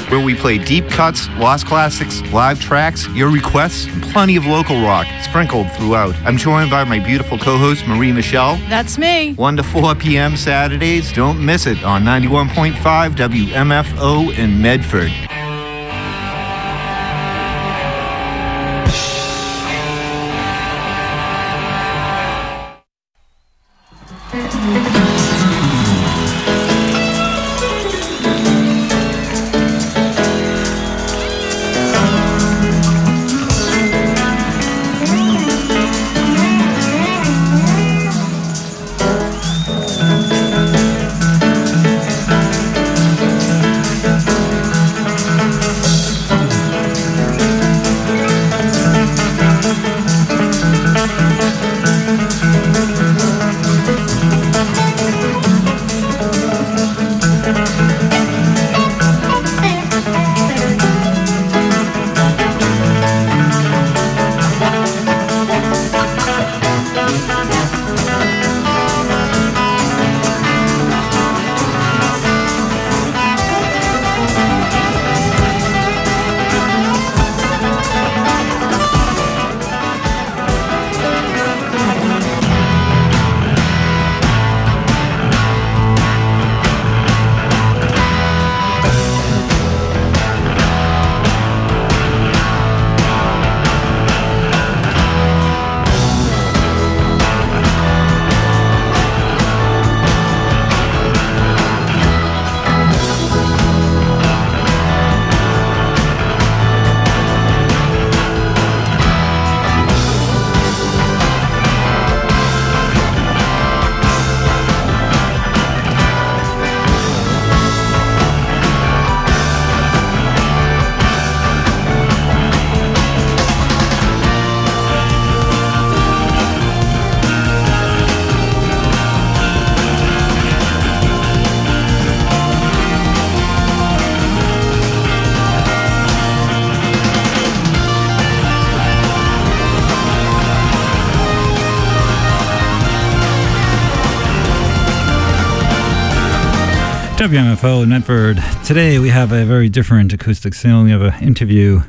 where we play deep cuts, lost classics, live tracks, your requests, and plenty of local rock sprinkled throughout. I'm joined by my beautiful co-host, Marie Michelle. That's me. 1 to 4 p.m. Saturdays. Don't miss it on 91.5 WMFO in Medford. WMFO in Medford. Today we have a very different acoustic scene. We have an interview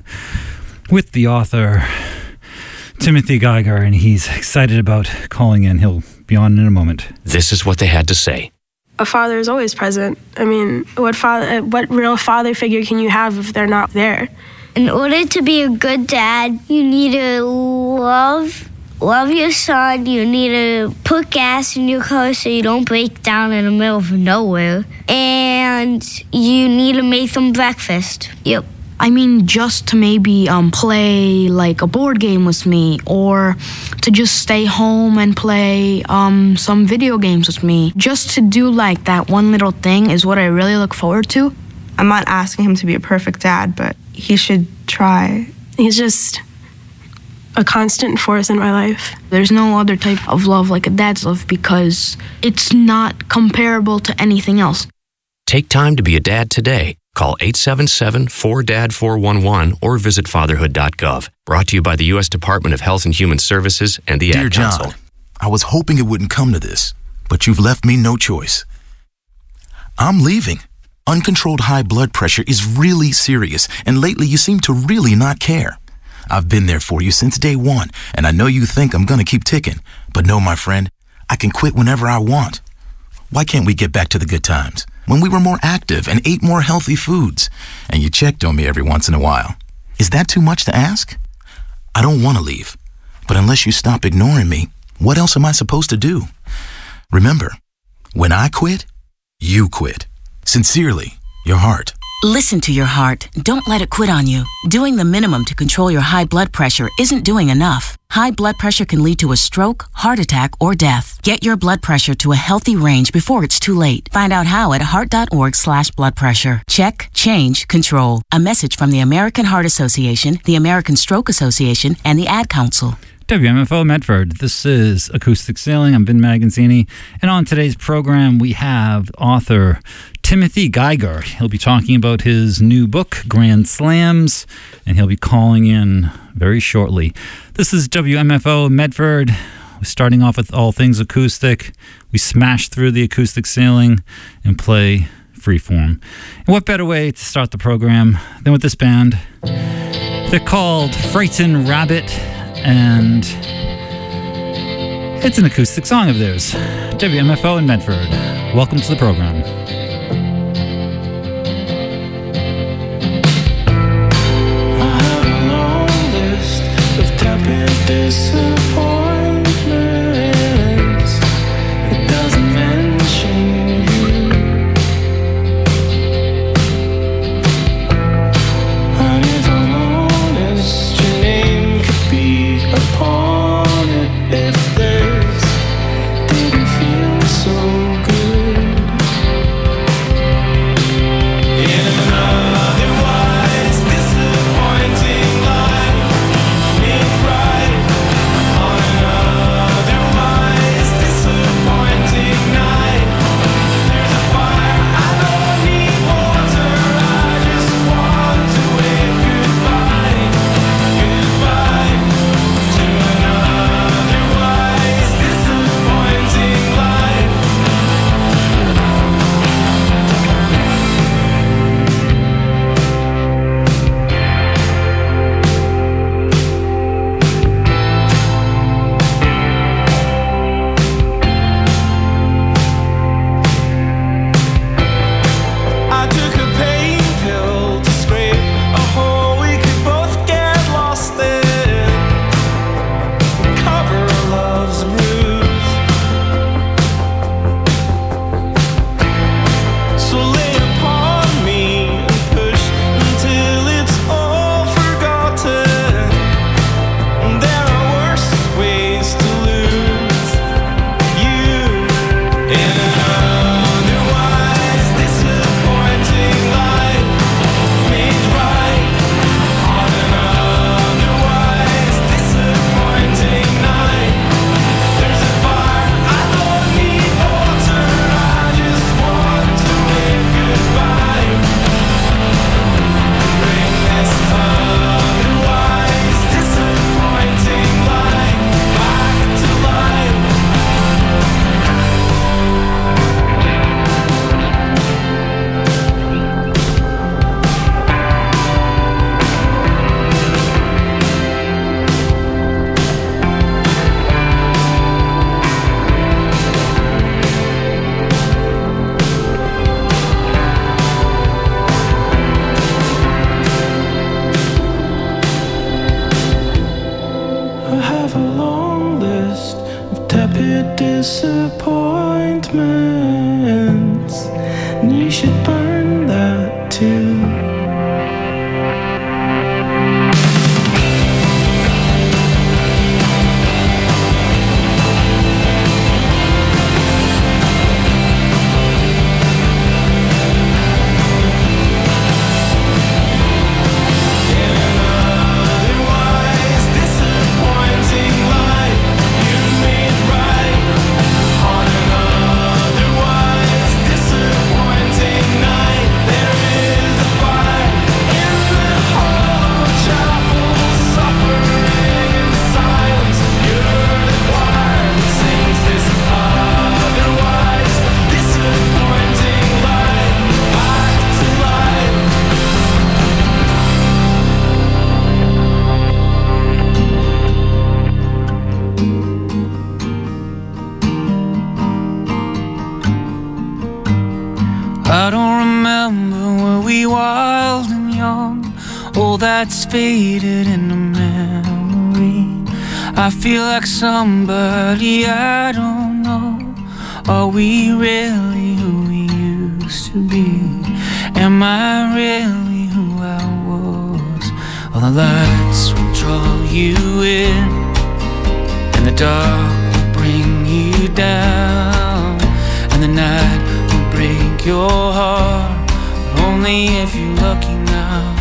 with the author, Timothy Geiger, and he's excited about calling in. He'll be on in a moment. This is what they had to say. A father is always present. I mean, what real father figure can you have if they're not there? In order to be a good dad, you need to love your son. You need to put gas in your car so you don't break down in the middle of nowhere. And you need to make them breakfast. Yep. I mean, just to maybe play like a board game with me, or to just stay home and play some video games with me. Just to do like that one little thing is what I really look forward to. I'm not asking him to be a perfect dad, but he should try. He's just a constant force in my life. There's no other type of love like a dad's love because it's not comparable to anything else. Take time to be a dad today. Call 877-4DAD-411 or visit fatherhood.gov. Brought to you by the U.S. Department of Health and Human Services and the Ad Council. Dear John, I was hoping it wouldn't come to this, but you've left me no choice. I'm leaving. Uncontrolled high blood pressure is really serious, and lately you seem to really not care. I've been there for you since day one, and I know you think I'm gonna keep ticking, but no, my friend, I can quit whenever I want. Why can't we get back to the good times, when we were more active and ate more healthy foods, and you checked on me every once in a while? Is that too much to ask? I don't want to leave, but unless you stop ignoring me, what else am I supposed to do? Remember, when I quit, you quit. Sincerely, your heart. Listen to your heart. Don't let it quit on you. Doing the minimum to control your high blood pressure isn't doing enough. High blood pressure can lead to a stroke, heart attack, or death. Get your blood pressure to a healthy range before it's too late. Find out how at heart.org/blood pressure. Check, change, control. A message from the American Heart Association, the American Stroke Association, and the Ad Council. WMFO Medford. This is Acoustic Sailing. I'm Ben Magazzini. And on today's program, we have author Timothy Geiger. He'll be talking about his new book, Grand Slams, and he'll be calling in very shortly. This is WMFO Medford. We're starting off with all things acoustic. We smash through the acoustic sailing and play Freeform. And what better way to start the program than with this band? They're called Frightened Rabbit, and it's an acoustic song of theirs. WMFO in Medford. Welcome to the program. I have a long list of tepid disappointments. It doesn't mention you. And if I'm honest, your name could be upon it if this didn't feel so good. In an otherwise disappointing life, made right on an otherwise disappointing night. There's a fire, I don't need water, I just want to wave goodbye, goodbye to an otherwise disappointing life. I took a pain pill to scrape a hole we could both get lost in, cover our love's bruise. So lay upon me and push until it's all forgotten. There are worse ways to lose you. In an otherwise disappointing life, made right on an otherwise disappointing night. There's a fire, I don't need water, I just want to wave goodbye. Bring this otherwise disappointing life back to life. I have a long list of tepid disappointments, and you should burn that too. In an otherwise disappointing life, you made right on an otherwise disappointing night. There is a fire in the hollow chapel, suffering in silence. You're the choir that sings this otherwise disappointing life back to life. I don't remember were we wild and young. All that's faded in the memory. I feel like somebody I don't know. Are we really who we used to be? Am I really who I was? All the lights will draw you in, and the dark will bring you down, and the night will break your heart, but only if you're lucky now.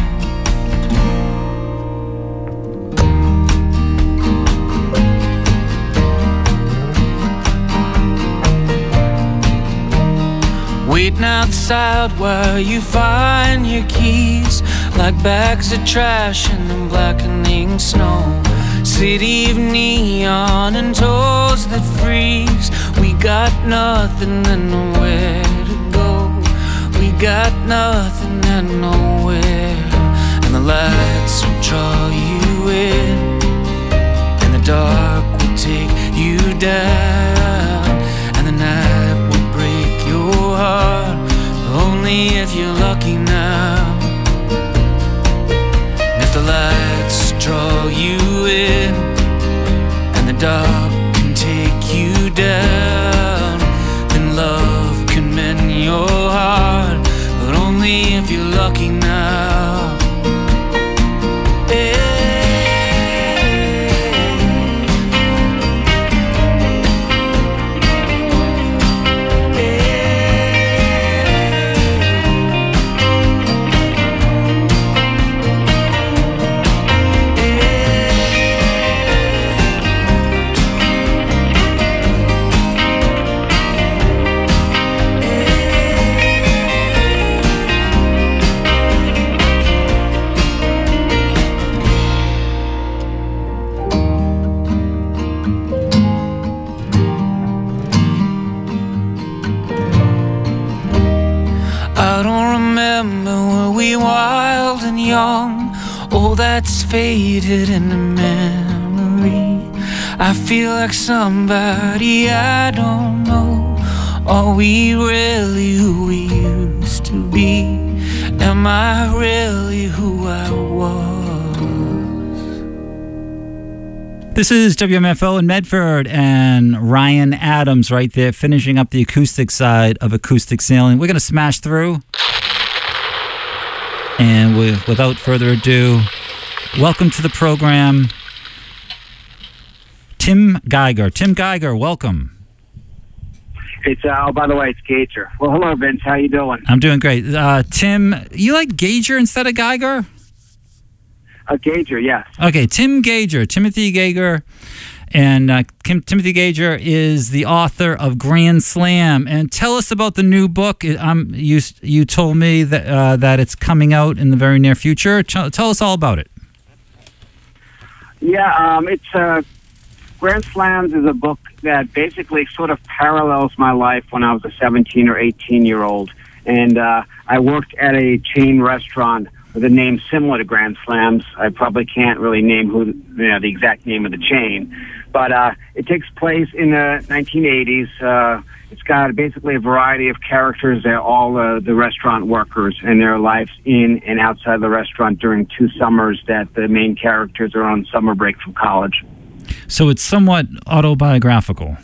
Waiting outside while you find your keys, like bags of trash in the blackening snow. City of neon and toes that freeze. We got nothing and nowhere to go. We got nothing and nowhere, and the lights will draw you in, and the dark will take you down, and the night will break your heart, only if you're lucky now. And if the lights draw you in, and the dark can take you down, then love can mend your heart, but only if you're lucky now. I don't remember were we wild and young, all that's faded in the memory. I feel like somebody I don't know. Are we really who we used to be? Am I really who I was? This is WMFO in Medford, and Ryan Adams right there finishing up the acoustic side of Acoustic Sailing. We're going to smash through. And without further ado, welcome to the program, Tim Geiger. Tim Geiger, welcome. It's by the way, it's Gager. Well, hello, Vince. How you doing? I'm doing great. Tim, you like Gager instead of Geiger? Gager, yes. Okay, Tim Gager, Timothy Gager, and Timothy Gager is the author of Grand Slam. And tell us about the new book. You told me that it's coming out in the very near future. Tell us all about it. Yeah, it's Grand Slams is a book that basically sort of parallels my life when I was a 17 or 18-year-old, and I worked at a chain restaurant with a name similar to Grand Slams. I probably can't really name the exact name of the chain, but it takes place in the 1980s. It's got basically a variety of characters. They're all the restaurant workers and their lives in and outside the restaurant during 2 summers that the main characters are on summer break from college. So it's somewhat autobiographical.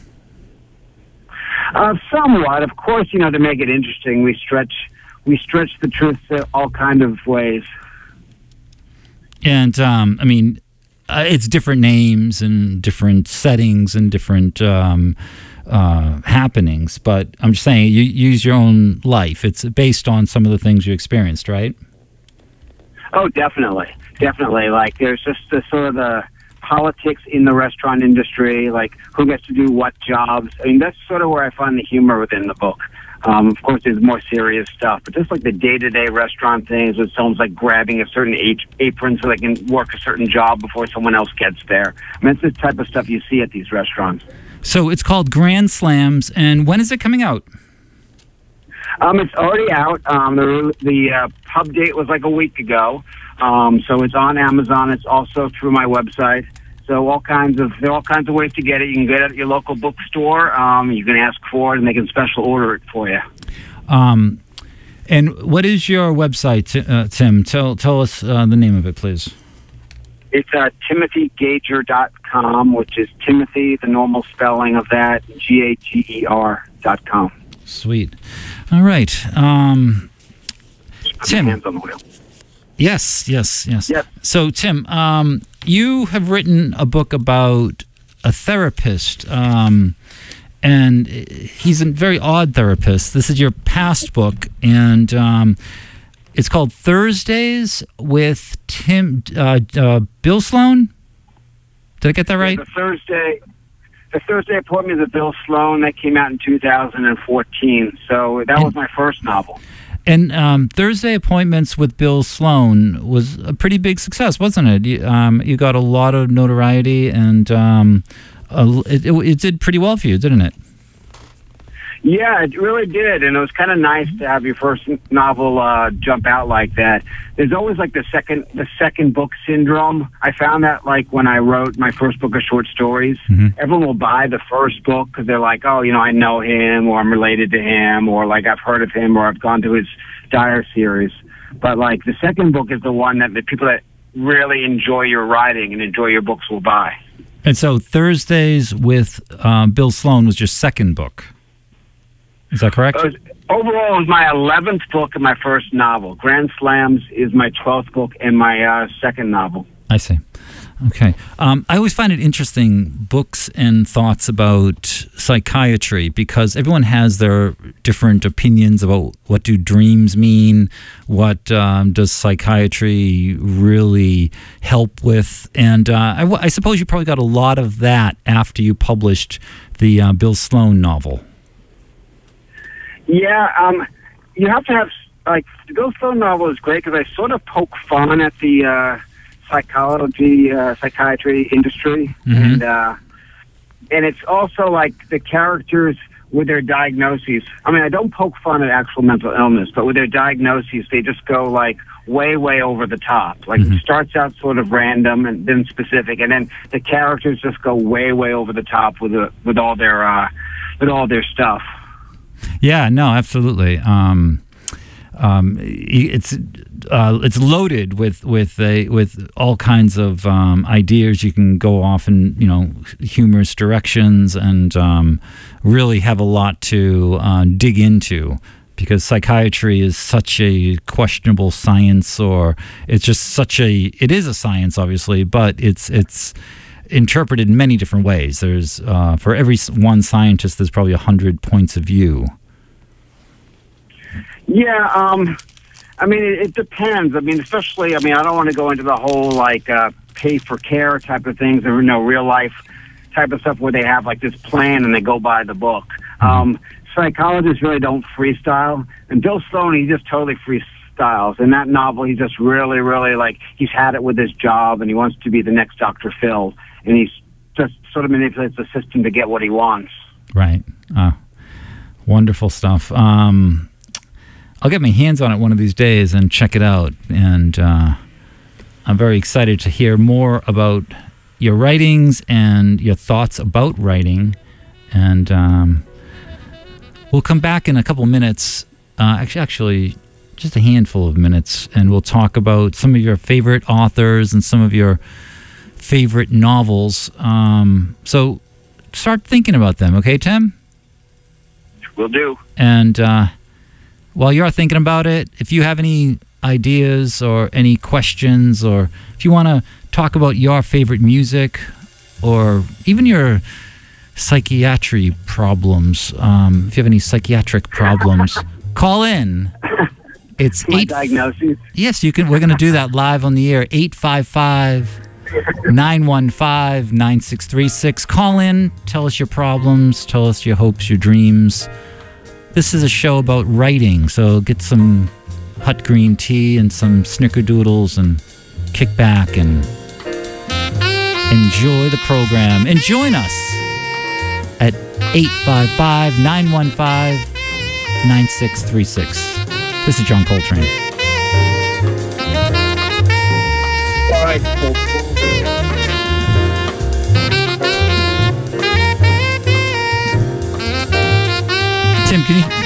Somewhat. Of course, to make it interesting, we stretch the truth all kind of ways. And, it's different names and different settings and different happenings, but I'm just saying, you use your own life. It's based on some of the things you experienced, right? Oh, definitely. Definitely. Like, there's just the sort of the politics in the restaurant industry, like who gets to do what jobs. I mean, that's sort of where I find the humor within the book. Of course, there's more serious stuff, but just like the day-to-day restaurant things, with someone's like grabbing a certain apron so they can work a certain job before someone else gets there. I mean, it's the type of stuff you see at these restaurants. So it's called Grand Slams, and when is it coming out? It's already out. The pub date was like a week ago, so it's on Amazon. It's also through my website. So there are all kinds of ways to get it. You can get it at your local bookstore. You can ask for it, and they can special order it for you. And what is your website, Tim? Tell us the name of it, please. It's timothygager.com, which is Timothy, the normal spelling of that, GAGER.com. Sweet. All right. Tim. Hands on the wheel. Yes. Yep. So, Tim, you have written a book about a therapist, and he's a very odd therapist. This is your past book, and it's called Thursdays with Bill Sloan. Did I get that right? The Thursday appointment is Bill Sloan. That came out in 2014. So that was my first novel. And Thursday Appointments with Bill Sloan was a pretty big success, wasn't it? You got a lot of notoriety, and it did pretty well for you, didn't it? Yeah, it really did, and it was kind of nice to have your first novel jump out like that. There's always like the second book syndrome. I found that like when I wrote my first book of short stories, everyone will buy the first book because they're like, oh, I know him, or I'm related to him, or like I've heard of him, or I've gone to his Dyer series. But like the second book is the one that the people that really enjoy your writing and enjoy your books will buy. And so Thursdays with Bill Sloan was your second book. Is that correct? Overall, it was my 11th book and my first novel. Grand Slams is my 12th book and my second novel. I see. Okay. I always find it interesting, books and thoughts about psychiatry, because everyone has their different opinions about what do dreams mean, what does psychiatry really help with. And I suppose you probably got a lot of that after you published the Bill Sloan novel. Yeah, you have to have, like, the Bill Sloan novel is great because I sort of poke fun at the psychiatry industry, and it's also like the characters with their diagnoses. I mean, I don't poke fun at actual mental illness, but with their diagnoses, they just go like way over the top. Like it starts out sort of random and then specific, and then the characters just go way over the top with all their stuff. Yeah, no, absolutely. It's loaded with all kinds of ideas. You can go off in humorous directions and really have a lot to dig into, because psychiatry is such a questionable science, or it's just it is a science, obviously, but it's interpreted in many different ways. There's for every one scientist, there's probably 100 points of view. Yeah, I mean, it depends. I mean, especially, I don't want to go into the whole, like, pay for care type of things, or, real life type of stuff where they have, like, this plan and they go by the book. Psychologists really don't freestyle, and Bill Sloan, he just totally freestyles. In that novel, he just really, like, he's had it with his job, and he wants to be the next Dr. Phil, and he's just sort of manipulates the system to get what he wants. Right. Wonderful stuff. I'll get my hands on it one of these days and check it out. And I'm very excited to hear more about your writings and your thoughts about writing. And we'll come back in a couple minutes, actually just a handful of minutes, and we'll talk about some of your favorite authors and some of your favorite novels. So start thinking about them, okay, Tim? Will do. And while you're thinking about it, if you have any ideas or any questions, or if you want to talk about your favorite music, or even your psychiatry problems, if you have any psychiatric problems, call in. It's my diagnoses. Yes, you can. We're going to do that live on the air. 855-915-9636. Call in. Tell us your problems. Tell us your hopes, your dreams. This is a show about writing, so get some hot green tea and some snickerdoodles and kick back and enjoy the program. And join us at 855-915-9636. This is John Coltrane. All right, cool. Tim, can you...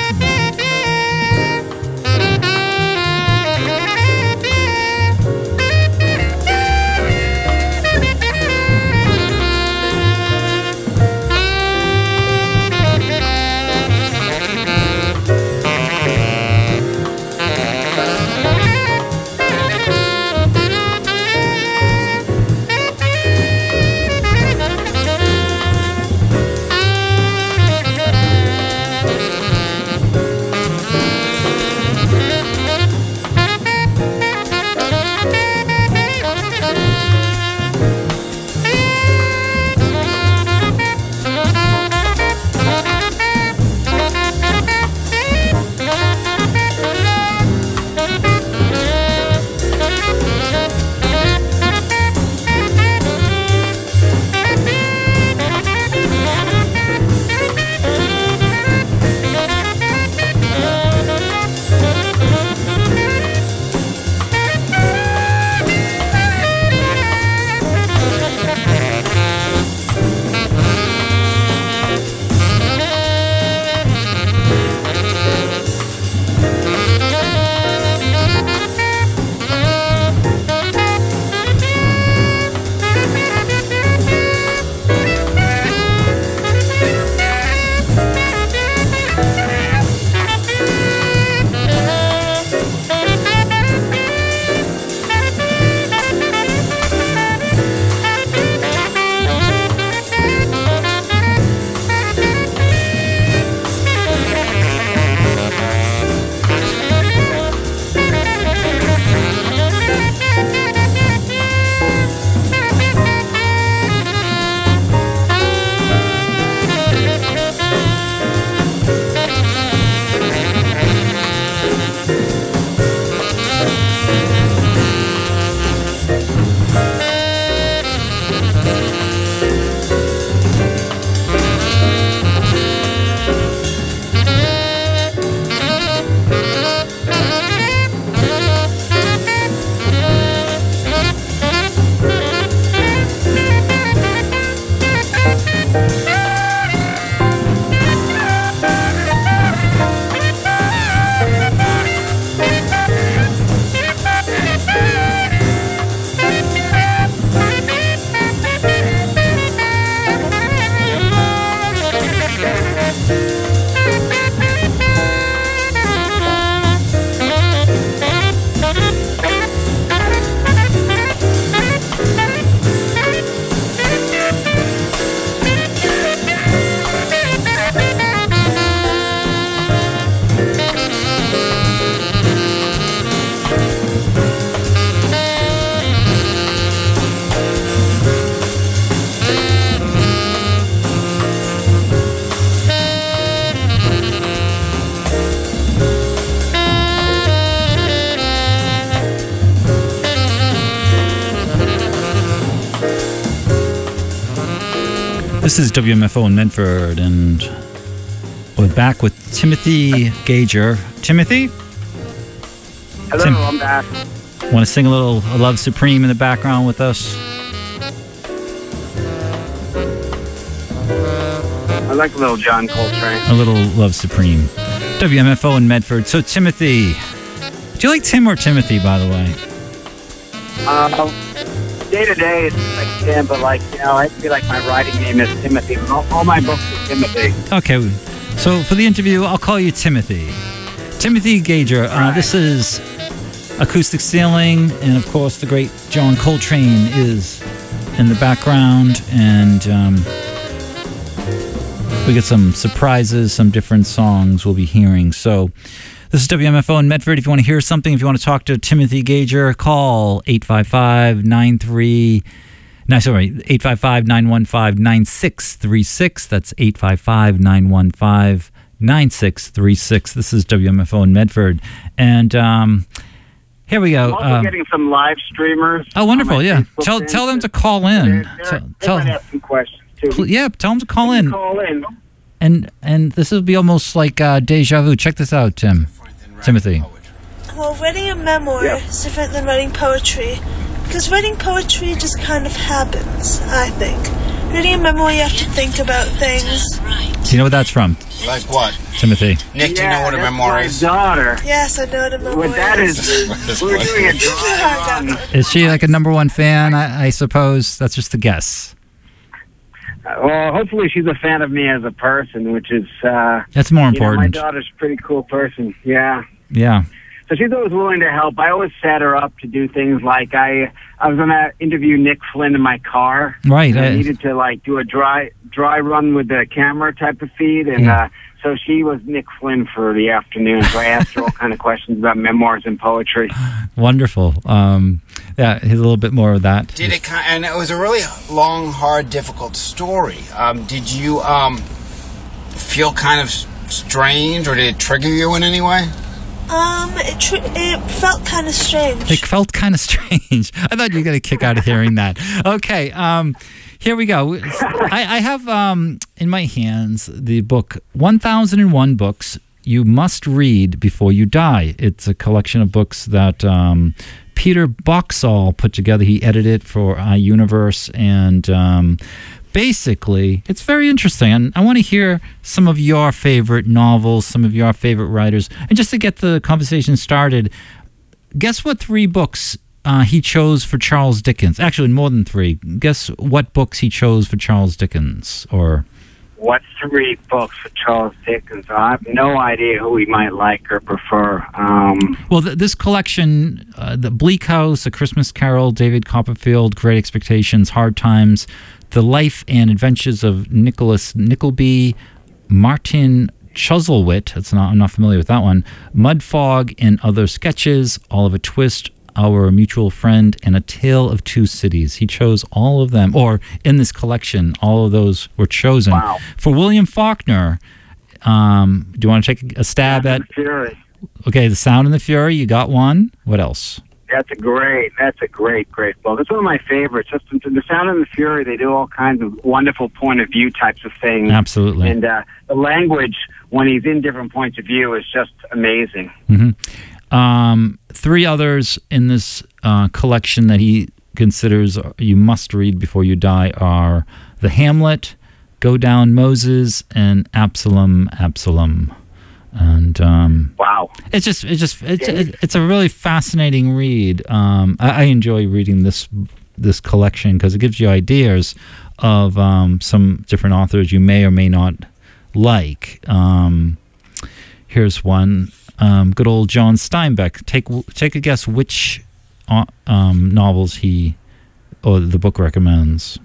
This is WMFO in Medford, and we're back with Timothy Gager. Timothy? Hello, I'm back. Want to sing a little Love Supreme in the background with us? I like a little John Coltrane. A little Love Supreme. WMFO in Medford. So, Timothy. Do you like Tim or Timothy, by the way? Day to day, it's like Tim, but I feel like my writing name is Timothy. All my books are Timothy. Okay, so for the interview, I'll call you Timothy. Timothy Gager. This is Acoustic Ceiling, and of course, the great John Coltrane is in the background, and we get some surprises, some different songs we'll be hearing. So, this is WMFO in Medford. If you want to hear something, if you want to talk to Timothy Gager, call 855-915-9636. That's 855-915-9636. This is WMFO in Medford. And here we go. I'm also getting some live streamers. Oh, wonderful, yeah. Tell them to call in. They might have some questions, too. Yeah, tell them to call in. Call in. And this will be almost like deja vu. Check this out, Timothy. Well, writing a memoir is different than writing poetry, because writing poetry just kind of happens, I think. Writing a memoir, you have to think about things. Do you know what that's from? Like what? Timothy. Nick, do you know what a memoir is? My daughter. Yes, I know what a memoir What that is, we're doing a dry run. Is she like a number one fan? I suppose that's just a guess. Well, hopefully she's a fan of me as a person, which is... that's more important. My daughter's a pretty cool person, yeah. Yeah. So she's always willing to help. I always set her up to do things like I was going to interview Nick Flynn in my car. Right. I needed to do a dry run with the camera type of feed, and so she was Nick Flynn for the afternoon. So I asked her all kind of questions about memoirs and poetry. Wonderful. Yeah, here's a little bit more of that. And it was a really long, hard, difficult story. Did you feel kind of strange, or did it trigger you in any way? It felt kind of strange. It felt kind of strange. I thought you were going to kick out of hearing that. Okay, here we go. I have in my hands the book 1001 Books You Must Read Before You Die. It's a collection of books that Peter Boxall put together. He edited it for iUniverse, and basically, it's very interesting. And I want to hear some of your favorite novels, some of your favorite writers. And just to get the conversation started, guess what 3 books he chose for Charles Dickens? Actually, more than 3. Guess what books he chose for Charles Dickens? Or what 3 books for Charles Dickens? I have no idea who he might like or prefer. Well, this collection, The Bleak House, A Christmas Carol, David Copperfield, Great Expectations, Hard Times, The Life and Adventures of Nicholas Nickleby, Martin Chuzzlewit, I'm not familiar with that one, Mudfog and Other Sketches, Oliver Twist, Our Mutual Friend, and A Tale of Two Cities. He chose all of them, or in this collection, all of those were chosen. Wow. For William Faulkner, do you want to take a stab at... Fury. Okay, The Sound and the Fury, you got one. What else? That's a great book. It's one of my favorites. Just The Sound and the Fury, they do all kinds of wonderful point of view types of things. Absolutely. And the language, when he's in different points of view, is just amazing. Mm-hmm. 3 others in this collection that he considers you must read before you die are The Hamlet, Go Down Moses, and Absalom. And wow, it's a really fascinating read. I enjoy reading this collection because it gives you ideas of some different authors you may or may not like. Here's one. Good old John Steinbeck. Take a guess which novels he or the book recommends.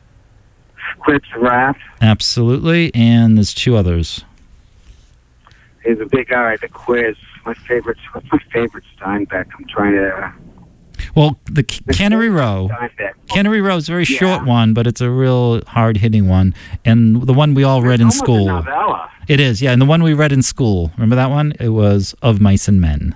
Quip's Wrath. Absolutely, and there's 2 others. He's a big guy at the quiz. What's my favorite Steinbeck? I'm trying to... Well, the Cannery Row. Cannery Row is a very short one, but it's a real hard-hitting one. And the one we all read in school. A novella. It is, yeah. And the one we read in school. Remember that one? It was Of Mice and Men.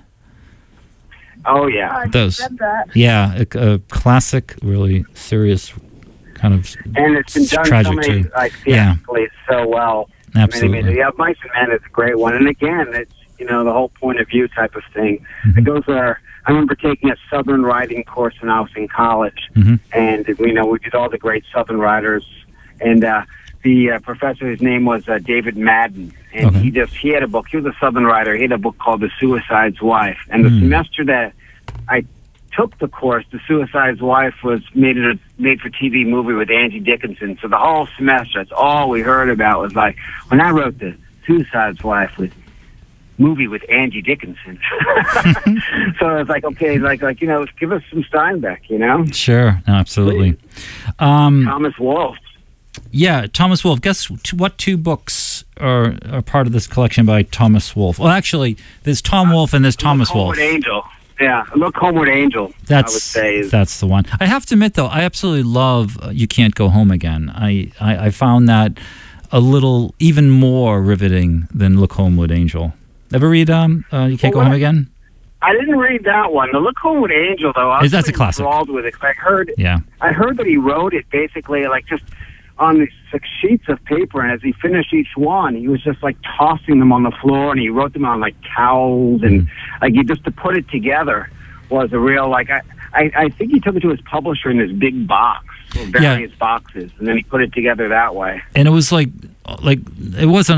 Oh, yeah. Those. Yeah, a classic, really serious kind of And it's been done tragic so many, too. like, theatrically so well. Absolutely. Yeah, Mice and Men is a great one. And again, it's, you know, the whole point of view type of thing. Mm-hmm. It goes there. I remember taking a Southern writing course when I was in college. Mm-hmm. And, you know, we did all the great Southern writers. And the professor, his name was David Madden. And Okay. he had a book. He was a Southern writer. He had a book called The Suicide's Wife. And the semester that I took the course, The Suicide's Wife was made a made-for-TV movie with Angie Dickinson. So the whole semester, that's all we heard about was like, when I wrote The Suicide's Wife with movie with Angie Dickinson. So it's like, okay, like you know, give us some Steinbeck, you know? Sure, no, absolutely. Thomas Wolfe. Yeah, Thomas Wolfe. Guess what two books are part of this collection by Thomas Wolfe? Well, actually, there's Tom Wolfe and there's Thomas Wolfe. Homeward Angel. Yeah, Look Homeward Angel, I would say. That's the one. I have to admit, though, I absolutely love You Can't Go Home Again. I found that a little even more riveting than Look Homeward Angel. Ever read You Can't Go Home Again? I didn't read that one. The Look Homeward Angel, though, I was That's a classic. enthralled with it. 'Cause I heard that he wrote it basically like just on these like sheets of paper, and as he finished each one, he was just like tossing them on the floor, and he wrote them on like towels, and like he just to put it together was a real like I think he took it to his publisher in this big box, various boxes, and then he put it together that way. And it was like it wasn't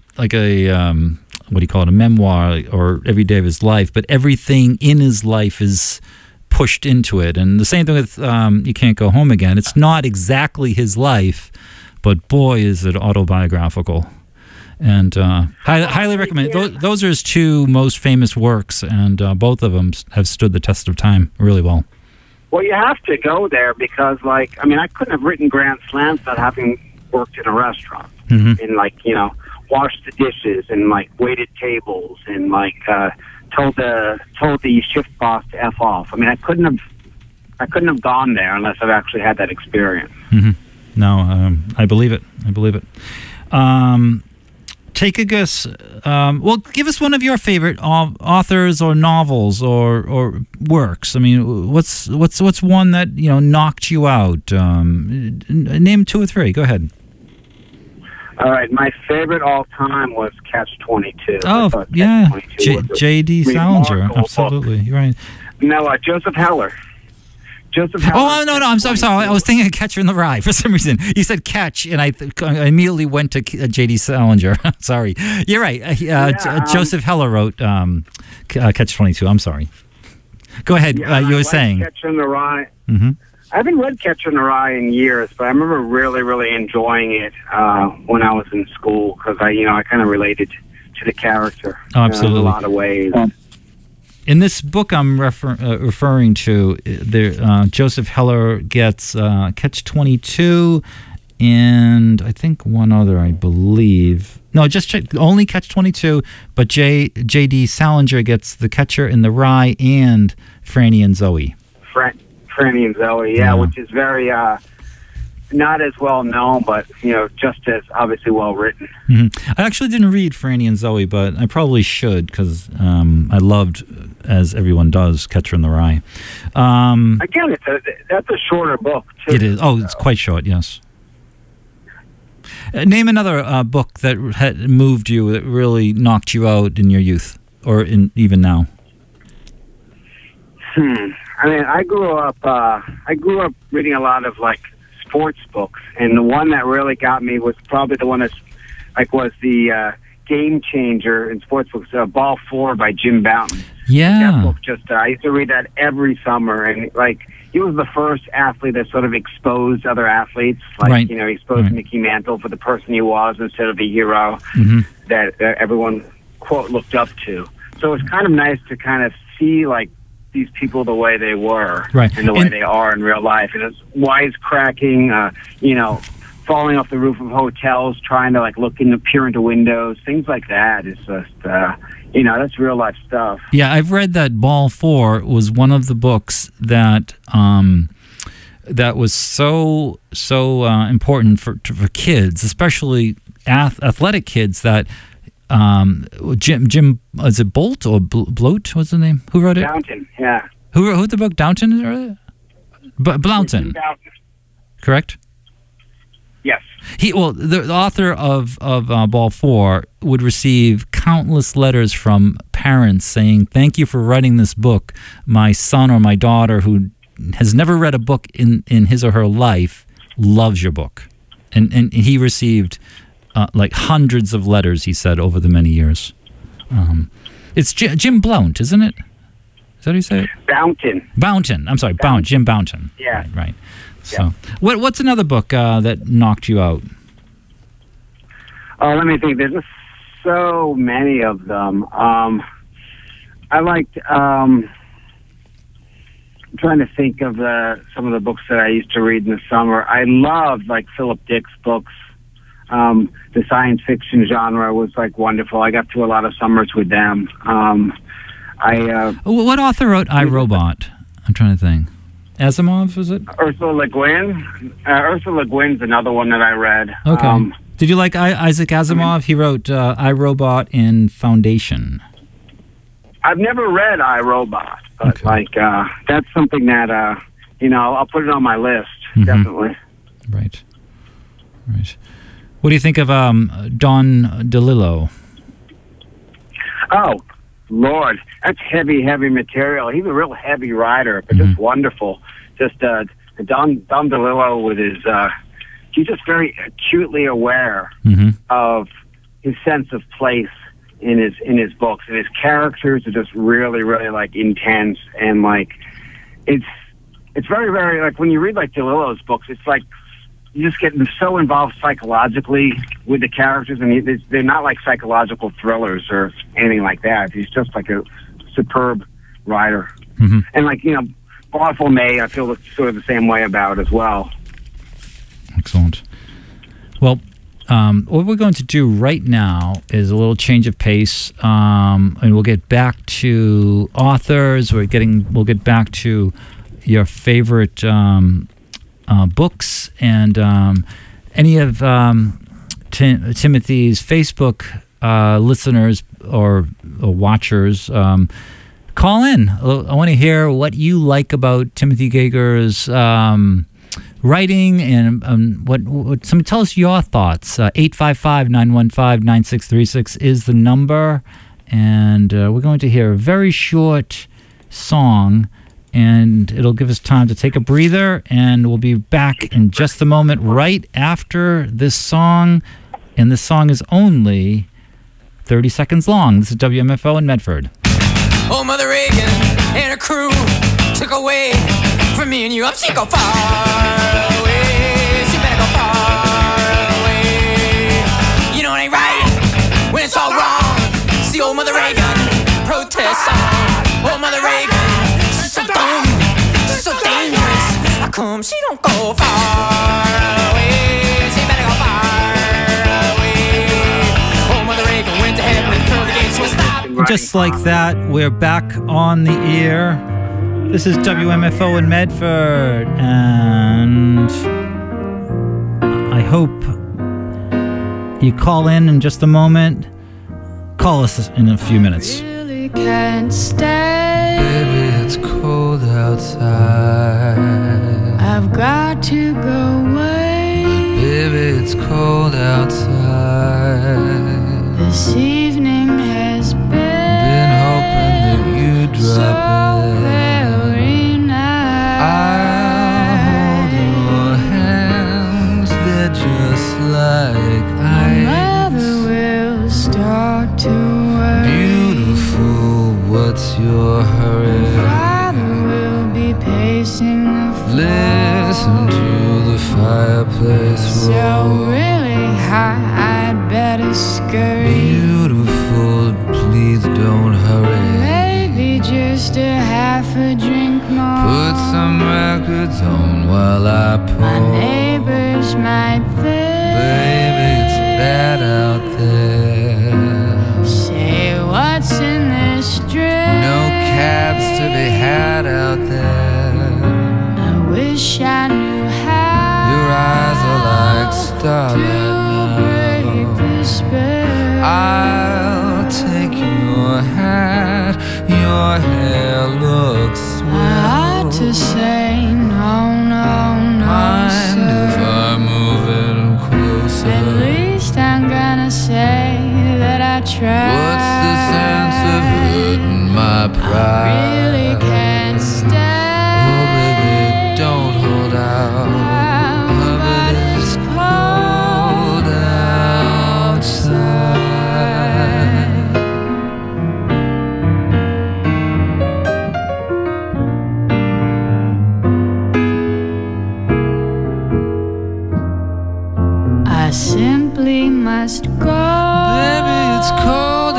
a what do you call it, a memoir or every day of his life, but everything in his life is pushed into it. And the same thing with You Can't Go Home Again. It's not exactly his life, but boy, is it autobiographical. And highly recommend. Those are his two most famous works, and both of them have stood the test of time really well. Well, you have to go there because, like, I mean, I couldn't have written Grand Slams without having worked in a restaurant and, like, you know, washed the dishes and like waited tables and like told the shift boss to F off. I mean, I couldn't have gone there unless I've actually had that experience. Mm-hmm. No, I believe it. Take a guess. Well, give us one of your favorite authors or novels or works. I mean, what's one that, you know, knocked you out? Name 2 or 3. Go ahead. All right, my favorite all time was Catch-22. Oh, yeah, J.D. Salinger, absolutely. You're right. No, Joseph Heller. Oh, no, I'm sorry. I was thinking of Catcher in the Rye for some reason. You said Catch, and I immediately went to J.D. Salinger. Sorry. You're right. Joseph Heller wrote Catch-22. I'm sorry. Go ahead. You were saying. Catcher in the Rye. Mm-hmm. I haven't read Catcher in the Rye in years, but I remember really, really enjoying it when I was in school because I kind of related to the character in a lot of ways. In this book I'm referring to, Joseph Heller gets Catch-22 and I think one other, I believe. No, just only Catch-22, but J.D. Salinger gets The Catcher in the Rye and Franny and Zoe. Franny and Zoe, which is very not as well known, but just as obviously well written. Mm-hmm. I actually didn't read Franny and Zoe, but I probably should because I loved, as everyone does, Catcher in the Rye. Again, that's a shorter book too. It is. Oh, it's quite short. Yes. Name another book that had moved you, that really knocked you out in your youth, or even now. I mean, I grew up reading a lot of like sports books, and the one that really got me was probably the one was the game changer in sports books, Ball 4 by Jim Bouton. Yeah, that book I used to read that every summer, and like he was the first athlete that sort of exposed other athletes, like he exposed Mickey Mantle for the person he was instead of the hero that everyone quote looked up to. So it's kind of nice to kind of see like these people the way they were and the way they are in real life, and it's wisecracking, falling off the roof of hotels, trying to like peer into windows, things like that. It's just that's real life stuff. Yeah, I've read that Ball 4 was one of the books that that was so important for kids, especially athletic kids. That Jim is it Bolt or Bloat? What's the name? Who wrote it? Downton. Yeah. Who wrote the book? Downton? Blounton. Correct. The author of Ball 4 would receive countless letters from parents saying, "Thank you for writing this book. My son or my daughter who has never read a book in his or her life loves your book." And he received like hundreds of letters, he said, over the many years. It's Jim Blount, isn't it? Is that how you say it? Bounton. I'm sorry, Jim Bounton. Yeah. Right. So, what's another book that knocked you out? Oh, let me think. There's just so many of them. I liked. I'm trying to think of some of the books that I used to read in the summer. I loved like Philip Dick's books. The science fiction genre was like wonderful. I got through a lot of summers with them. What author wrote I, Robot? I'm trying to think. Asimov, was it? Ursula Le Guin. Ursula Le Guin's another one that I read. Okay. Did you like Isaac Asimov? He wrote I, Robot and Foundation. I've never read I, Robot, but that's something that I'll put it on my list, definitely. Right. What do you think of Don DeLillo? Oh, Lord, that's heavy material. He's a real heavy writer, but just wonderful. Just Don DeLillo with his, he's just very acutely aware of his sense of place in his books, and his characters are just really, really like intense, and like it's very, very like when you read like DeLillo's books, it's like you just get so involved psychologically with the characters, and they're not like psychological thrillers or anything like that. He's just like a superb writer. And like, Barthel May, I feel sort of the same way about as well. Excellent. Well, what we're going to do right now is a little change of pace, and we'll get back to authors. We'll get back to your favorite books, and any of Timothy's Facebook listeners or watchers. Call in. I want to hear what you like about Timothy Geiger's writing, and what somebody tell us your thoughts. 855-915-9636 is the number, and we're going to hear a very short song, and it'll give us time to take a breather, and we'll be back in just a moment right after this song, and this song is only 30 seconds long. This is WMFO in Medford. Oh, Mother Reagan and her crew took away from me and you. She go far away. She better go far away. You know it ain't right when it's all wrong. See old Mother Reagan protest song. Oh, Mother Reagan, she's so dumb, she's so dangerous. How come she don't go far away? She better go far away. Oh, Mother Reagan went to heaven and threw the gates with stop. Just like that, we're back on the air. This is WMFO in Medford, and I hope you call in just a moment. Call us in a few minutes. Really can't stay. Baby, it's cold outside. I've got to go away. Baby, it's cold outside. This evening has been hoping that you'd drop so very nice. I'll hold your hands, they're just like ice. My mother will start to worry. Beautiful, what's your hurry? My father will be pacing the floor. Listen to the fireplace roar. So really high, I'd better scurry. Beautiful, please don't hurry. Maybe just a half a drink more. Put some records on while I pour. My neighbors might think, baby, it's bad out there. Say, what's in this drink? No cabs to be had out there. I wish I knew how. Your eyes are like starlight now. Break the spell. I'll take your hat. Your hair looks swell. I ought to say no, no, no. Mind if I move must go. Baby, it's cold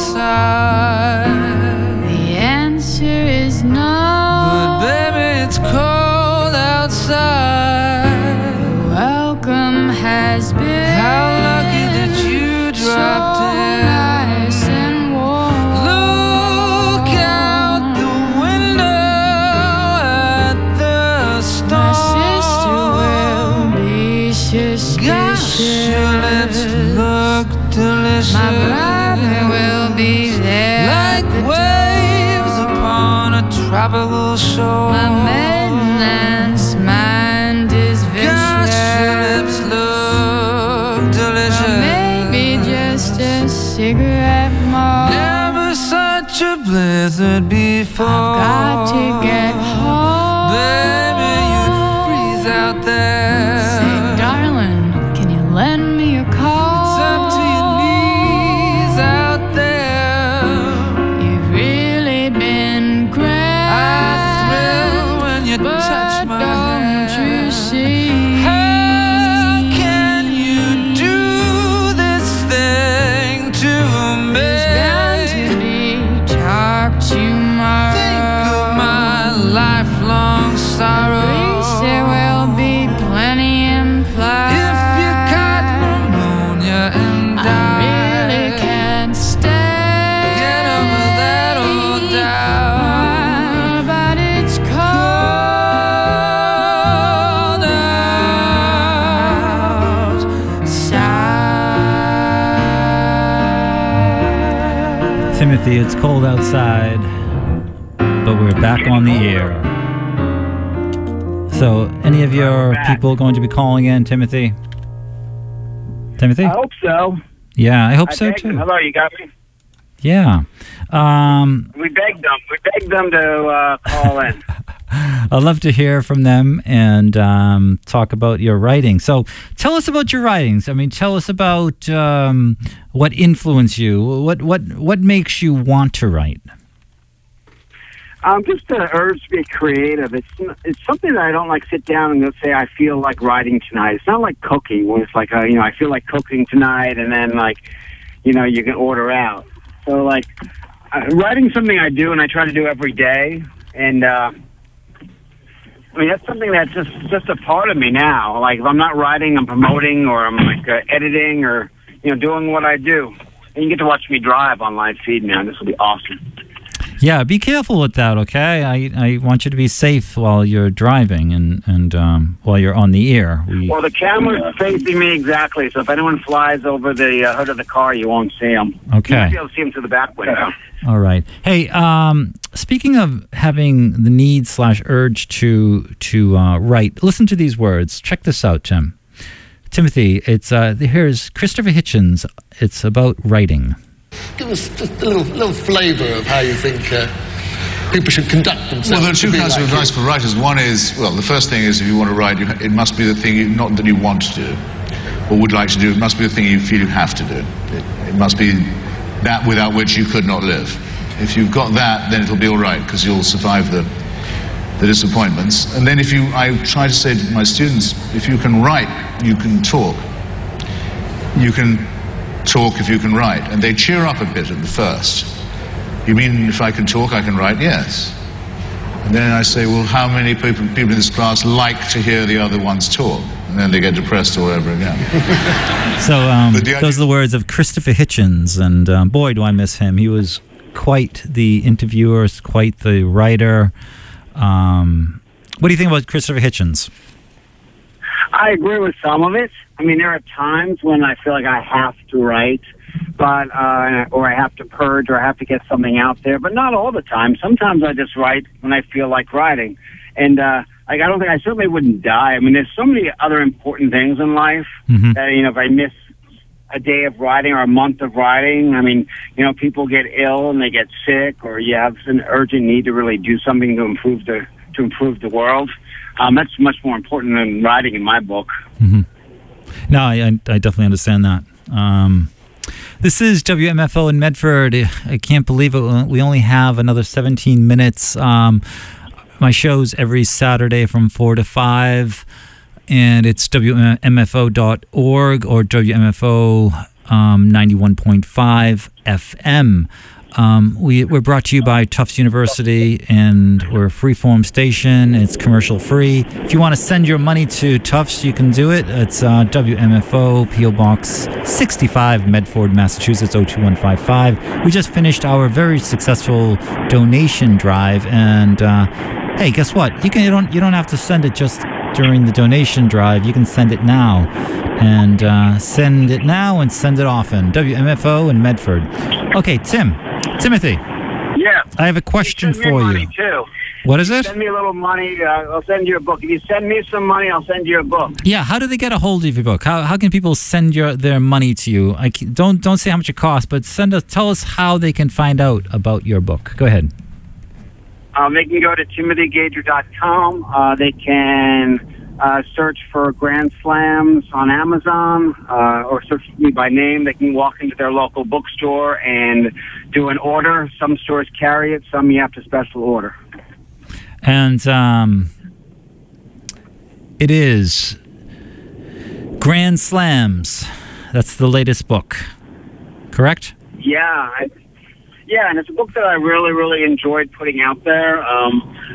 outside. The answer is no. But baby, it's cold outside. The welcome has been. How lucky that you dropped in. Nice and warm. Look out the window at the storm. My sister will be suspicious. Gosh, your lips look delicious. My brother will be there like waves upon a tropical shore. My maintenance mind is vicious. Gosh, your lips look delicious. Or maybe just a cigarette more. Never such a blizzard before. I've got to get home. Baby, you'd freeze out there. Say, darling, can you lend me a call? It's up to your knees out there. You've really been great. I thrill when you touch my hand. Don't you see? How can you do this thing to me? There's bound to be talk tomorrow. Think of my lifelong sorrow. At least there will be plenty implied. If you caught pneumonia and died, I really can't stay. Get over that old doubt. But it's cold outside. Timothy, it's cold outside, but we're back on the air. So, any of your people going to be calling in, Timothy? Timothy? I hope so. Yeah, I hope so begged them. too. Hello, you got me? Yeah. We begged them. We begged them to call in. I'd love to hear from them and talk about your writing. So tell us about your writings. I mean, tell us about what influenced you. What makes you want to write? Just the urge to be creative. It's something that I don't like sit down and say I feel like writing tonight. It's not like cooking, where it's like I feel like cooking tonight, and then you can order out. So writing something I do and I try to do every day, and I mean that's something that's just a part of me now. Like if I'm not writing, I'm promoting, or I'm editing, or doing what I do. And you get to watch me drive on live feed now. This will be awesome. Yeah, be careful with that, okay? I want you to be safe while you're driving and while you're on the air. Well, the camera's facing me exactly, so if anyone flies over the hood of the car, you won't see them. Okay. You might be able to see them through the back window. All right. Hey, speaking of having the need/urge to write, listen to these words. Check this out, Tim. Timothy, here's Christopher Hitchens. It's about writing. Give us just a little flavour of how you think people should conduct themselves. Well, there are two kinds of advice for writers. One is, the first thing is if you want to write, it must be the thing not that you want to do or would like to do. It must be the thing you feel you have to do. It must be that without which you could not live. If you've got that, then it'll be all right because you'll survive the disappointments. And then I try to say to my students, if you can write, you can talk. You can talk if you can write. And they cheer up a bit at the first. You mean if I can talk, I can write? Yes. And then I say, well, how many people in this class like to hear the other ones talk? And then they get depressed all over again. So those are the words of Christopher Hitchens, and boy, do I miss him. He was quite the interviewer, quite the writer. What do you think about Christopher Hitchens? I agree with some of it. I mean, there are times when I feel like I have to write, but or I have to purge, or I have to get something out there, but not all the time. Sometimes I just write when I feel like writing, and I certainly wouldn't die. I mean, there's so many other important things in life that if I miss a day of writing or a month of writing, I mean, people get ill and they get sick, or you have an urgent need to really do something to improve the world. That's much more important than writing in my book. Mm-hmm. No, I definitely understand that. This is WMFO in Medford. I can't believe it. We only have another 17 minutes. My show's every Saturday from 4 to 5, and it's WMFO.org or WMFO 91.5 FM. We're brought to you by Tufts University, and we're a freeform station. It's commercial free. If you want to send your money to Tufts, you can do it. It's WMFO, P.O. Box 65, Medford, Massachusetts, 02155. We just finished our very successful donation drive, and hey, guess what? You don't have to send it just during the donation drive. You can send it now, and send it now and send it often. WMFO in Medford. Okay, Timothy. Yeah. I have a question for money you. Too. What is it? Send me a little money. I'll send you a book. If you send me some money, I'll send you a book. Yeah. How do they get a hold of your book? How can people send their money to you? Don't say how much it costs, but tell us how they can find out about your book. Go ahead. They can go to timothygager.com. They can search for Grand Slams on Amazon, or search me by name. They can walk into their local bookstore and do an order. Some stores carry it, some you have to special order. And it is Grand Slams. That's the latest book, correct? Yeah, and it's a book that I really, really enjoyed putting out there. I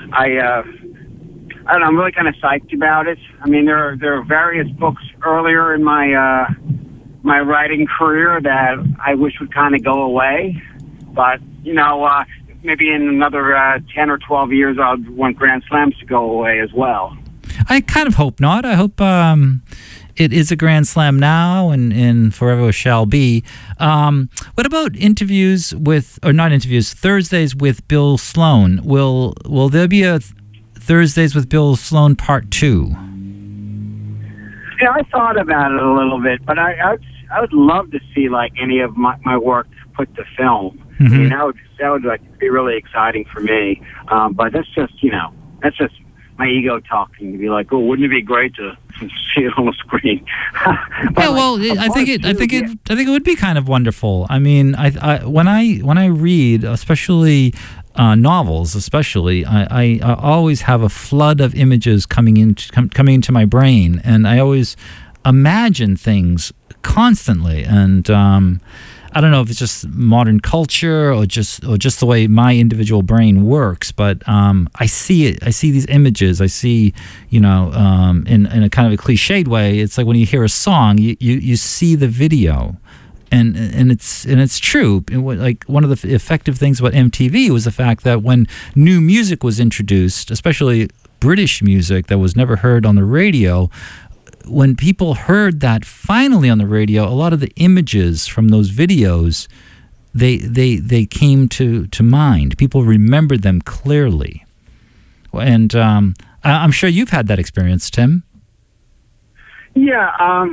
don't know, I'm really kind of psyched about it. I mean, there are various books earlier in my my writing career that I wish would kind of go away. But, maybe in another 10 or 12 years, I'd want Grand Slams to go away as well. I kind of hope not. I hope it is a Grand Slam now and forever shall be. What about interviews Thursdays with Bill Sloan? Will there be a Thursdays with Bill Sloan Part 2? Yeah, I thought about it a little bit, but I would love to see like any of my work put to film. Mm-hmm. I mean, that would like be really exciting for me. But that's just my ego talking to be like, oh, wouldn't it be great to see it on the screen? Yeah, well, I think it would be kind of wonderful. I mean, when I read, especially novels, I always have a flood of images coming into my brain, and I always imagine things constantly. And I don't know if it's just modern culture or just the way my individual brain works, but I see it. I see these images. I see, in a kind of a cliched way. It's like when you hear a song, you see the video. And it's true. Like one of the effective things about MTV was the fact that when new music was introduced, especially British music that was never heard on the radio, when people heard that finally on the radio, a lot of the images from those videos, they came to mind. People remembered them clearly. And I'm sure you've had that experience, Tim. Yeah,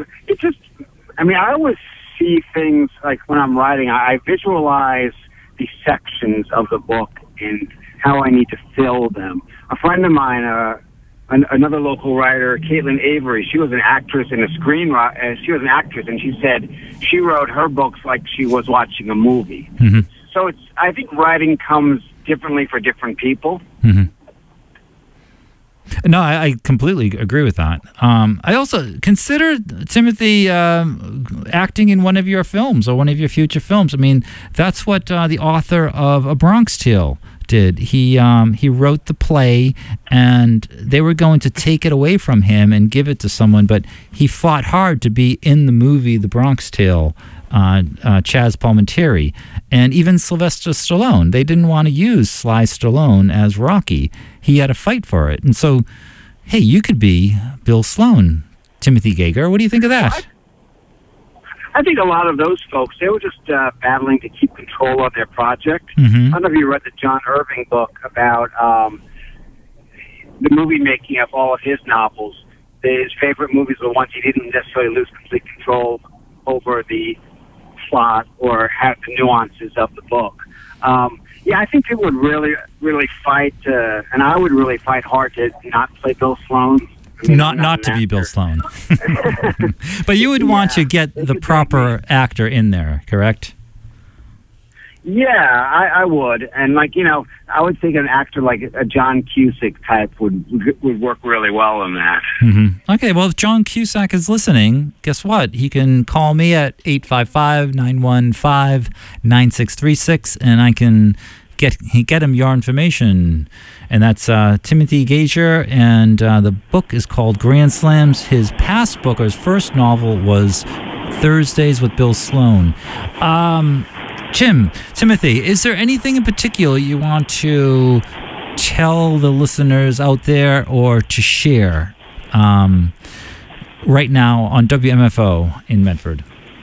I always see things like when I'm writing, I visualize the sections of the book and how I need to fill them. A friend of mine, another local writer, Caitlin Avery, she was an actress and a screenwriter. She was an actress, and she said she wrote her books like she was watching a movie. Mm-hmm. So I think writing comes differently for different people. Mm-hmm. No, I completely agree with that. I also consider, Timothy, acting in one of your films or one of your future films. I mean, that's what the author of A Bronx Tale did. He wrote the play, and they were going to take it away from him and give it to someone, but he fought hard to be in the movie The Bronx Tale, Chaz Palminteri, and even Sylvester Stallone. They didn't want to use Sly Stallone as Rocky. He had to fight for it. And so, hey, you could be Bill Sloan, Timothy Gager. What do you think of that? I think a lot of those folks, they were just battling to keep control of their project. Mm-hmm. I don't know if you read the John Irving book about the movie making of all of his novels. His favorite movies were the ones he didn't necessarily lose complete control over the plot or have the nuances of the book. I think people would really, really fight, and I would really fight hard to not play Bill Sloan. I mean, not to be Bill Sloan. But you would want to get the proper actor in there, correct? Yeah, I would. And, like, you know, I would think an actor like a John Cusack type would work really well in that. Mm-hmm. Okay, well, if John Cusack is listening, guess what? He can call me at 855-915-9636, and I can get him your information. And that's Timothy Gager, and the book is called Grand Slams. His past book, or his first novel, was Thursdays with Bill Sloan. Timothy, is there anything in particular you want to tell the listeners out there or to share right now on WMFO in Medford?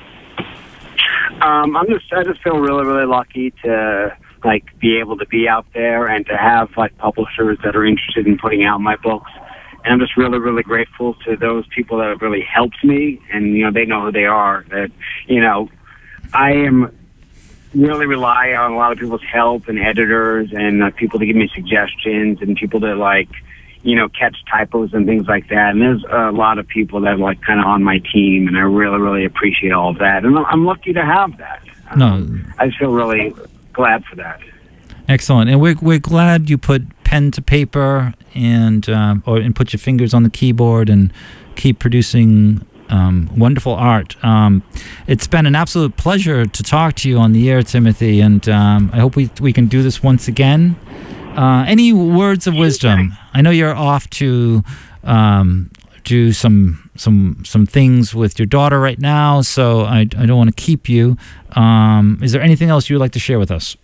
I just feel really, really lucky to be able to be out there and to have publishers that are interested in putting out my books. And I'm just really, really grateful to those people that have really helped me, and they know who they are. That I am really rely on a lot of people's help and editors and people to give me suggestions and people to catch typos and things like that. And there's a lot of people that are kind of on my team, and I really, really appreciate all of that. And I'm lucky to have that. I feel really glad for that. Excellent. And we're glad you put pen to paper and put your fingers on the keyboard and keep producing wonderful art. It's been an absolute pleasure to talk to you on the air, Timothy, and I hope we can do this once again. Any words of wisdom? I know you're off to do some things with your daughter right now, so I don't want to keep you. Is there anything else you would like to share with us?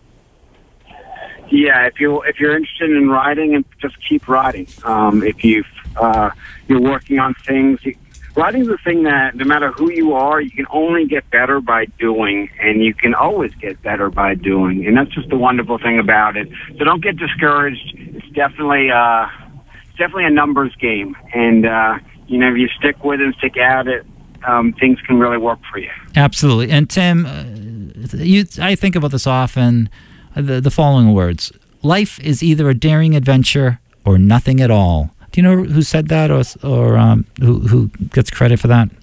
Yeah, if you're interested in writing, and just keep writing. If you're working on things, writing is the thing that no matter who you are, you can only get better by doing, and you can always get better by doing, and that's just the wonderful thing about it. So don't get discouraged. It's definitely a numbers game, and if you stick with it and stick at it, things can really work for you. Absolutely. And Tim, I think about this often. The following words: life is either a daring adventure or nothing at all. Do you know who said that, or who gets credit for that?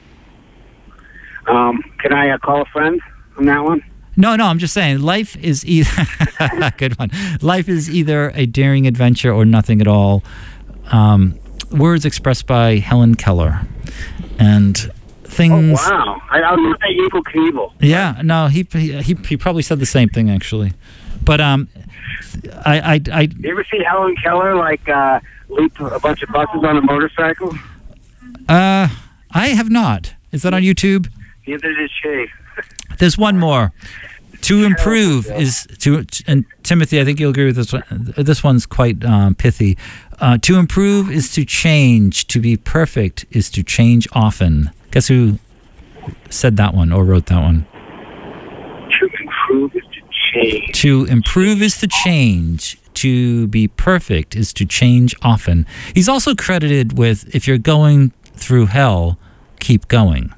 Can I call a friend on that one? No, I'm just saying life is either good one. Life is either a daring adventure or nothing at all. Words expressed by Helen Keller, and things. Oh wow! I was going to say Evel Knievel. Yeah, no, he probably said the same thing actually, but I You ever see Helen Keller leap a bunch of buses on a motorcycle? I have not. Is that on YouTube? Neither did she. There's one more. To improve is to, and Timothy, I think you'll agree with this one. This one's quite pithy. To improve is to change. To be perfect is to change often. Guess who said that one or wrote that one? To improve is to change. To improve is to change. To be perfect is to change often. He's also credited with, if you're going through hell, keep going.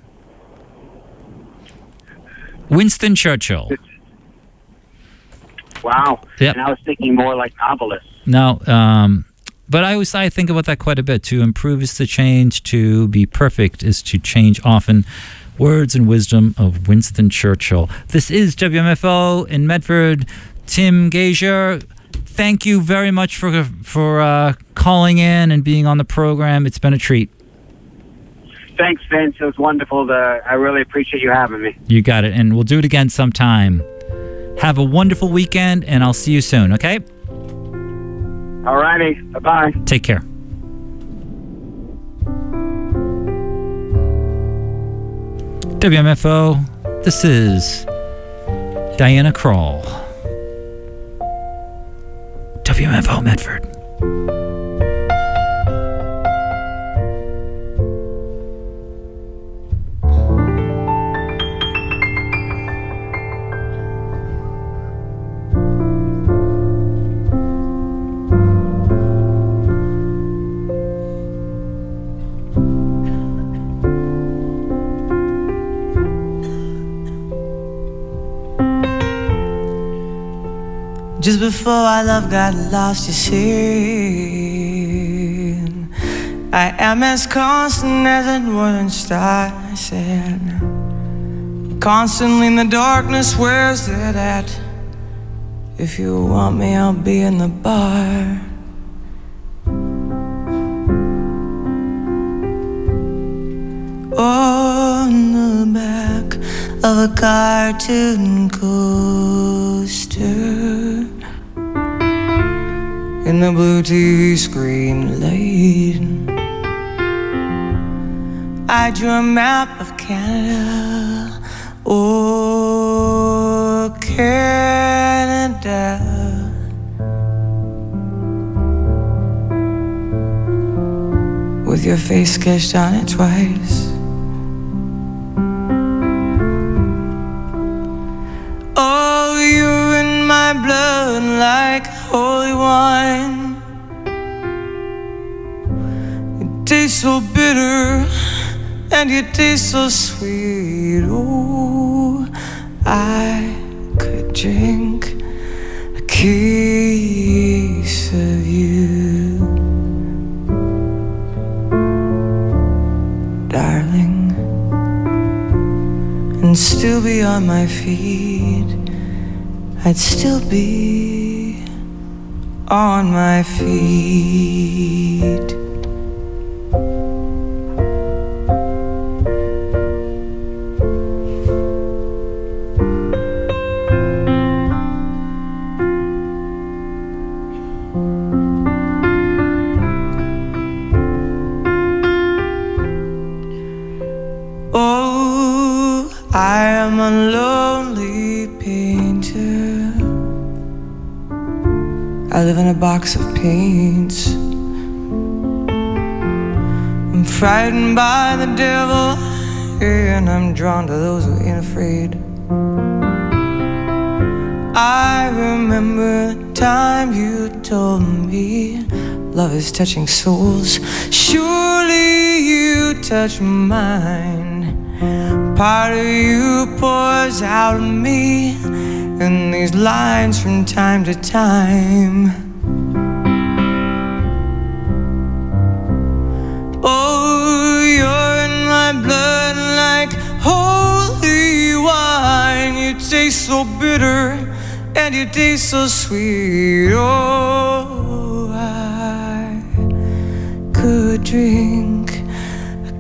Winston Churchill. Wow. Yep. And I was thinking more like novelists. No, but I think about that quite a bit. To improve is to change. To be perfect is to change often. Words and wisdom of Winston Churchill. This is WMFO in Medford. Tim Gager, thank you very much for calling in and being on the program. It's been a treat. Thanks, Vince. It was wonderful. I really appreciate you having me. You got it, and we'll do it again sometime. Have a wonderful weekend, and I'll see you soon, okay? All righty. Bye-bye. Take care. WMFO, this is Diana Krall. WMFO Medford. Just before our love got lost, you see, I am as constant as a northern star. I said, constantly in the darkness, where's that at? If you want me, I'll be in the bar. On the back of a cartoon coaster, in the blue TV screen light, I drew a map of Canada, oh Canada. With your face sketched on it twice. Oh, you're in my blood like holy wine. You taste so bitter and you taste so sweet. Oh, I could drink a case of you, darling, and still be on my feet. I'd still be on my feet. Oh, I am a lonely painter. I live in a box of paints. I'm frightened by the devil, and I'm drawn to those who ain't afraid. I remember the time you told me love is touching souls. Surely you touch mine. Part of you pours out of me in these lines from time to time. Oh, you're in my blood like holy wine. You taste so bitter and you taste so sweet. Oh, I could drink a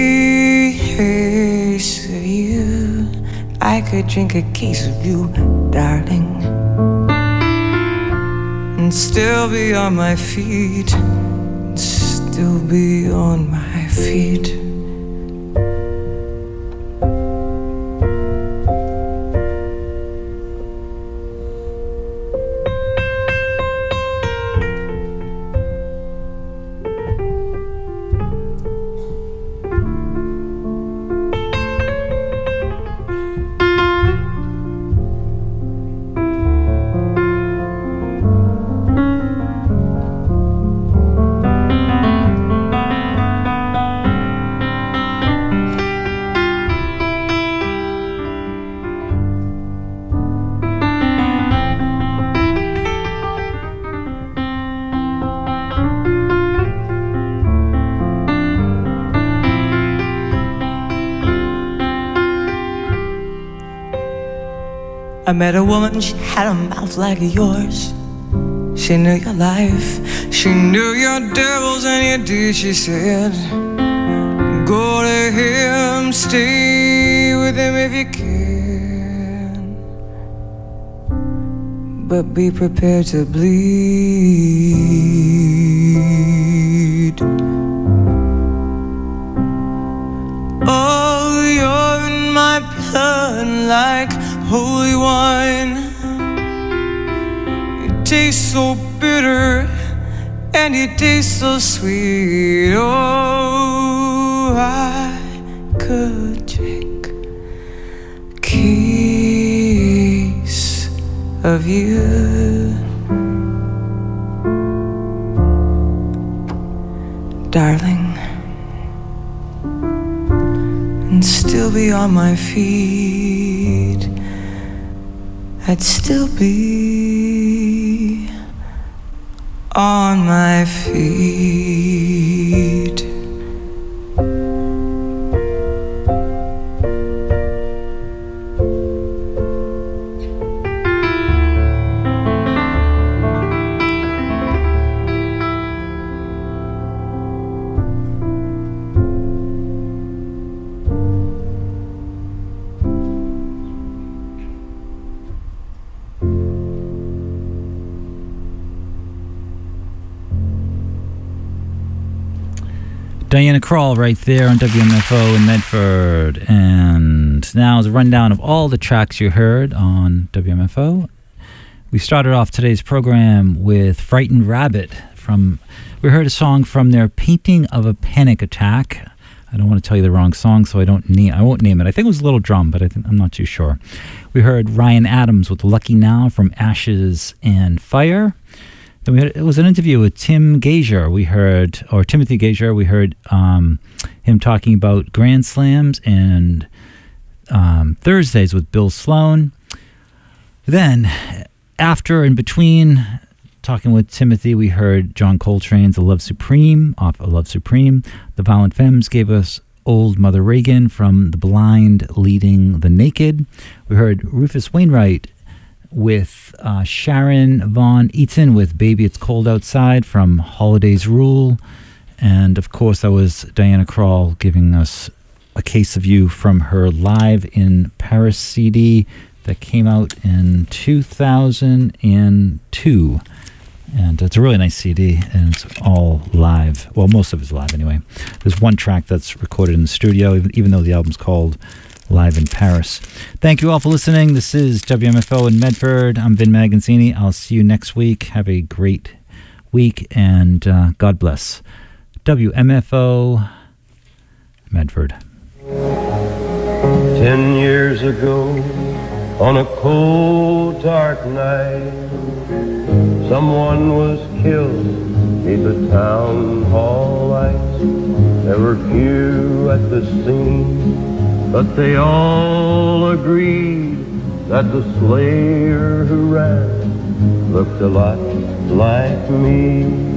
case of you. I could drink a case of you, darling, and still be on my feet, and still be on my feet. I met a woman, she had a mouth like yours. She knew your life, she knew your devils and your deeds. She said, go to him, stay with him if you can, but be prepared to bleed. Oh, you're in my blood like holy wine. You taste so bitter and you taste so sweet. Oh, I could drink a case of you, darling, and still be on my feet. I'd still be on my feet. Diana Krall right there on WMFO in Medford. And now is a rundown of all the tracks you heard on WMFO. We started off today's program with Frightened Rabbit. We heard a song from their Painting of a Panic Attack. I don't want to tell you the wrong song, so I won't name it. I think it was Little Drum, but I'm not too sure. We heard Ryan Adams with Lucky Now from Ashes and Fire. Then it was an interview with Timothy Gazier. We heard him talking about Grand Slams and Thursdays with Bill Sloan. Then, after and between talking with Timothy, we heard John Coltrane's The Love Supreme off of Love Supreme. The Violent Femmes gave us Old Mother Reagan from The Blind Leading the Naked. We heard Rufus Wainwright with Sharon Von Eaton with Baby It's Cold Outside from Holidays Rule. And of course that was Diana Krall giving us A Case of You from her Live in Paris CD that came out in 2002. And it's a really nice CD, and it's all live. Well, most of it's live anyway. There's one track that's recorded in the studio, even though the album's called Live in Paris. Thank you all for listening. This is WMFO in Medford. I'm Vin Magazzini. I'll see you next week. Have a great week, and God bless. WMFO Medford. 10 years ago, on a cold, dark night, someone was killed neath the town hall lights. There were few at the scene, but they all agreed that the slayer who ran looked a lot like me.